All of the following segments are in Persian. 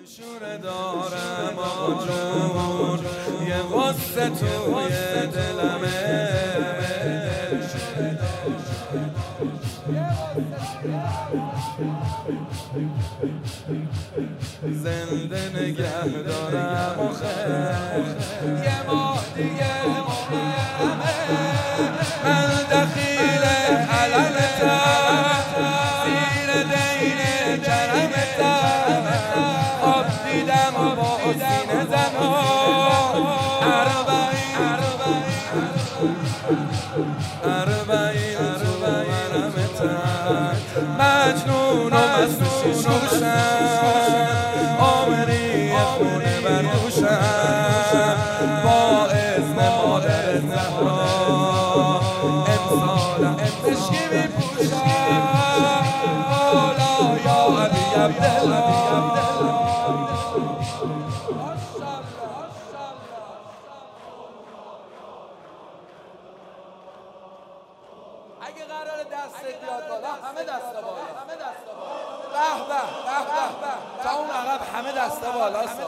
شوره دارم آقا جون، یه غصه توی دلمه. زنده نگه دارم آخه یه ماه دیگه من دخیل علمتم، زیر دین کرمتم، خواب دیدم با سینه زنا اربعین تو مرمتم، مجنون و مست شوشم، آمری خونه بردوشم، با اذن مادر زهرا امسالم عشقی میپوشم. حالا یا علی عبدالله اگه قرار دست بیاد بالا همه دست بالا، به به به به به، تا اون عقب همه دست بالاست.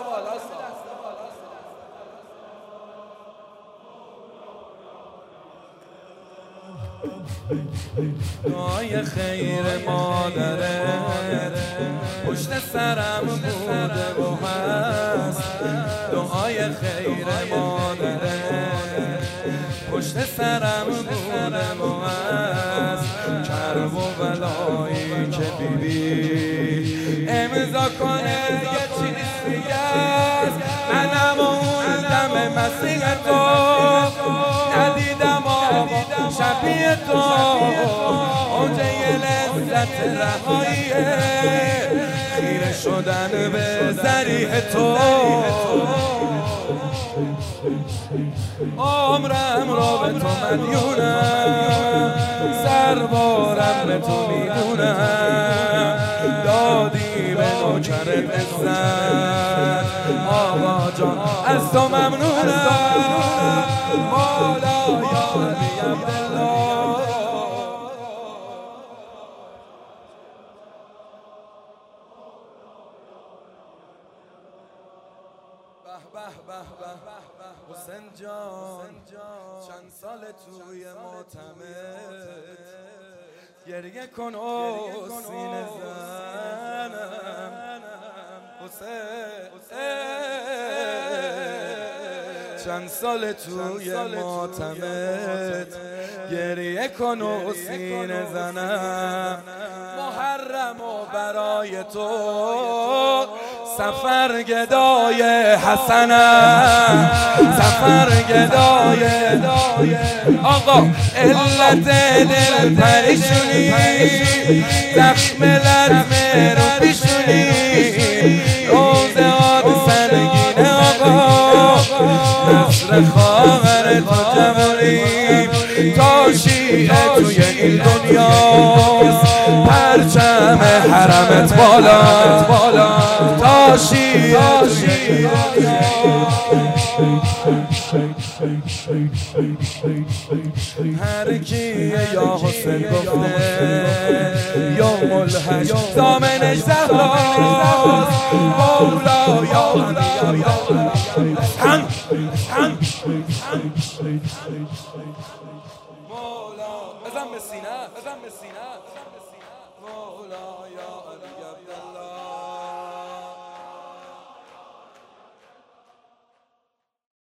دعای خیر مادرت پشت سرم بوده و هست، دعای خیر مادرت پشت سرم بوده و هست، کرب و بلایی که بیبی امضا کنه یه چیز دیگه است. منم اون دم مسیح تو ندیدم آقا شبیه تو، اوجه لذت رهاییه خیره شدن به ذریح تو. عمرم رو به تو مدیونم، سربارم به تو میدونم، دادی به نوکرت عزت آقا جان از تو ممنونم. مولا یا علی عبدالله حسین جان چند سال توی معتمد، گریه کن و سینه زنم حسین، چند سال توی معتمد، گریه کن و سینه زنم. محرم و برای تو سفر گدای حسنم، سفر گدای آقا علت دل پریشونی، زخم لطمه رو پیشونی، روزه آد سنگینه آقا، نصر خواهر تو جوانی، تا شیعه توی این دنیاست، پرچم حرمت بالا، تا شیعه توی هر کی یا حسین گفته یوم الحشر دامنش زهراست. مولا یا علی هم مولا بزن به سینه، مولا